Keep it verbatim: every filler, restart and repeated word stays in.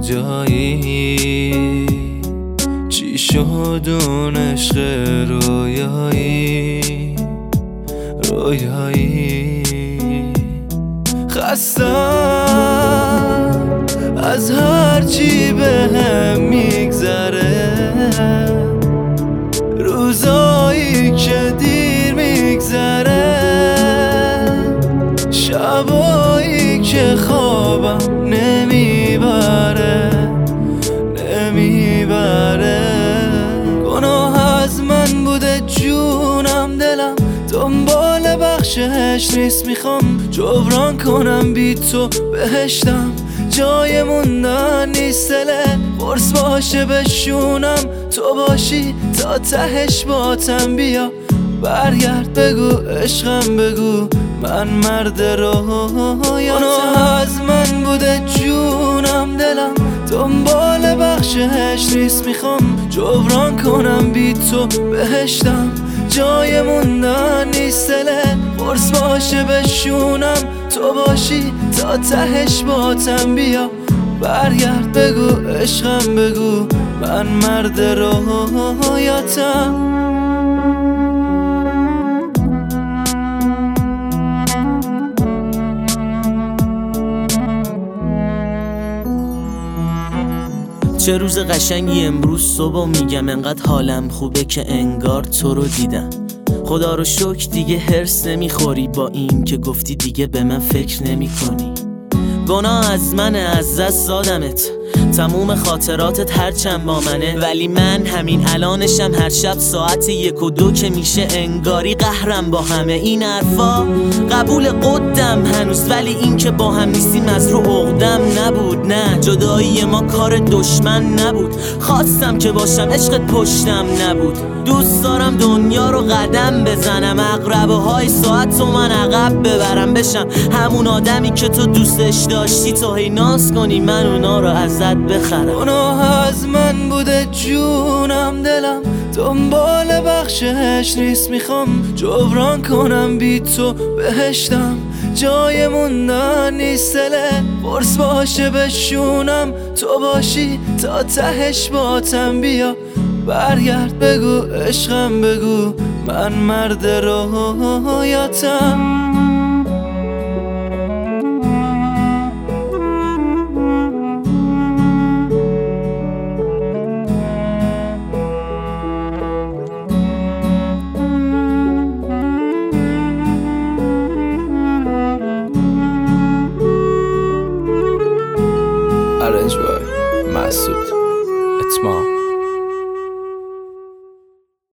کجایی؟ چی شد اون عشق رویایی؟ رویایی خستم از هر چی بهم میگذره، روزایی که دیر میگذره، شبایی که خوابم نمیبره نمیبره. گناه از من بوده جونم دلم دنبال بخشش نیست، میخوام جبران کنم بی تو بهشتم جای موندن نیست. دل قرص باشه بشونم تو باشی تا تهش باتم، بیا برگرد بگو عشقم بگو من مرد رویاتم. از من بوده جونم دلم دنبال بخشش نیست، میخوام جبران کنم بی تو بهشتم جای موندن نیست. دل قرص باشه بشونم تو باشی تا تهش باتم، بیا برگرد بگو عشقم بگو من مرد رویاتم. چه روز قشنگی امروز صبح میگم، انقدر حالم خوبه که انگار تو رو دیدم. خدا رو شکر دیگه هرس نمیخوری با این که گفتی دیگه به من فکر نمی کنی. گناه از منه، از دست دادمت، تموم خاطراتت هرچند با منه، ولی من همین الانشم هر شب ساعت یک و دو که میشه انگاری قهرم با همه این حرفا. قبول قدم هنوز، ولی این که با هم نیستیم از رو عقدم نبود. نه جدایی ما کار دشمن نبود، خواستم که باشم عشقت پشتم نبود. دوست دارم دنیا رو قدم بزنم، عقربه های ساعت تو من عقب ببرم، بشم همون آدمی که تو دوستش داشتی، تو هی ناز کنی من اونا رو ازت بخرم. گناه از من بوده جونم دلم دنبال بخشش نیست، میخوام جبران کنم بی تو بهشتم جای موندن نیست. دل قرص باشه بشونم تو باشی تا تهش باتم، بیا برگرد بگو عشقم بگو من مرد رویاتم.